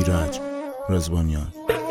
ایرج رضوانیان.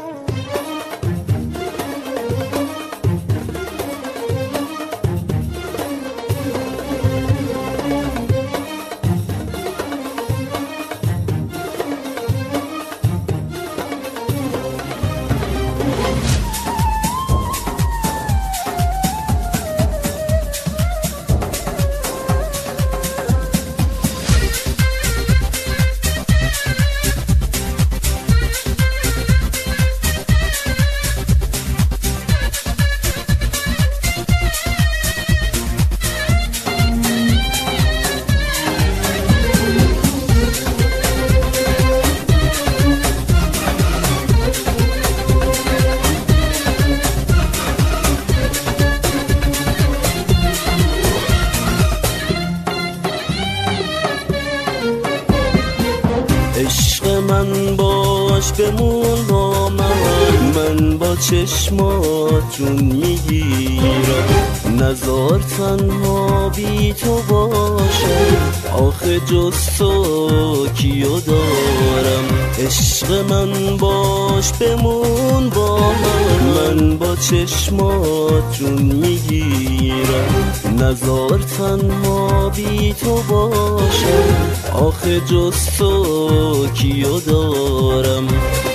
عشق من باش بمون با من با چشمات جون میگیرم، نزار تنها بی تو باشم، آخه جز تو کیو دارم. عشق من باش بمون با من با چشمات جون میگیرم، نزار تنها بی تو باشم، آخه جز تو کیو دارم.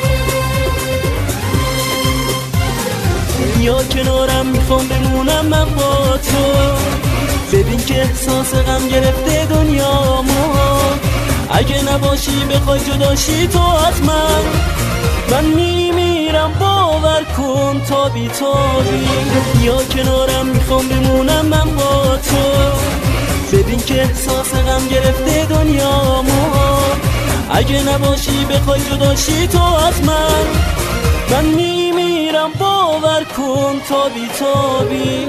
یا کنارم میخوام بمونم من با تو، ببین که احساس غم گرفته دنیامو، اگه نباشی بخوای جداشی تو از من میمیرم، باور کن تا بی تابی. یا کنارم میخوام بمونم من با تو، ببین که احساس غم گرفته دنیامو، اگه نباشی بخوای جداشی تو از من میمیرم، باور کن تا بی تابی.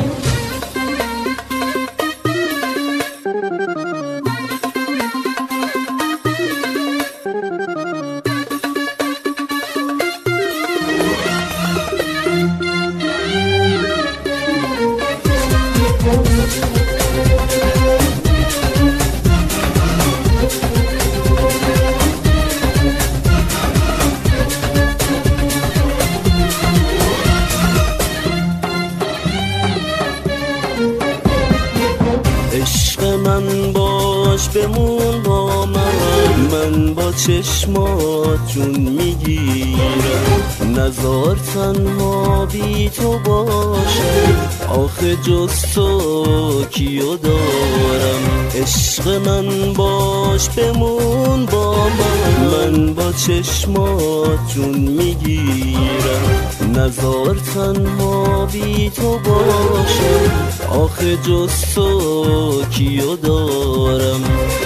عشق من باش بمون با من با چشمات جون میگیرم، نزار تنها بی تو باشم، آخه جز تو کیو دارم. عشق من باش بمون با من با چشمات جون میگیرم، نزار تنها بی تو باشم، آخه جز تو کیو دارم.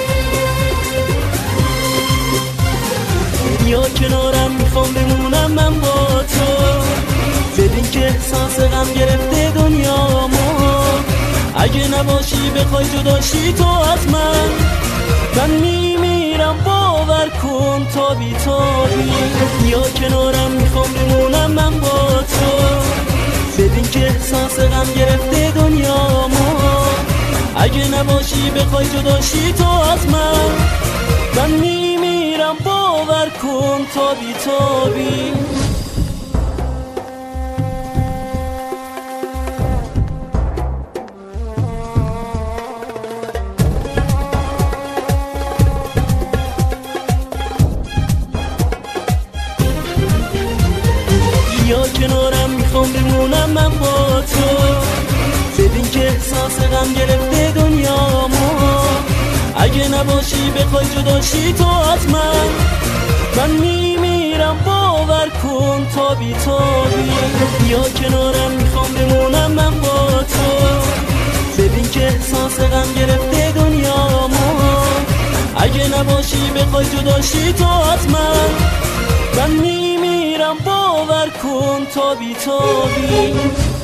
یا کنارم میخوام بمونم من با تو، ببین که احساس غم گرفته دنیامو، اگه نباشی بخوای جداشی تو از من میمیرم، باور کن تا بی تابی. یا کنارم میخوام بمونم من با تو، ببین که احساس غم گرفته دنیامو، اگه نباشی بخوای جداشی تو از من میمیرم، باور کن تا بی تابی. یا کنارم میخوام بمونم من با تو، ببین که احساس غم گرفته دنیامو، اگه نباشی بخوای جداشی تو از من میمیرم، باور کن تا بی تابی. یا کنارم میخوام بمونم من با تو، ببین که احساس غم گرفته دنیامو، اگه نباشی بخوای جداشی تو از من میمیرم، باور کن تا بی تابی.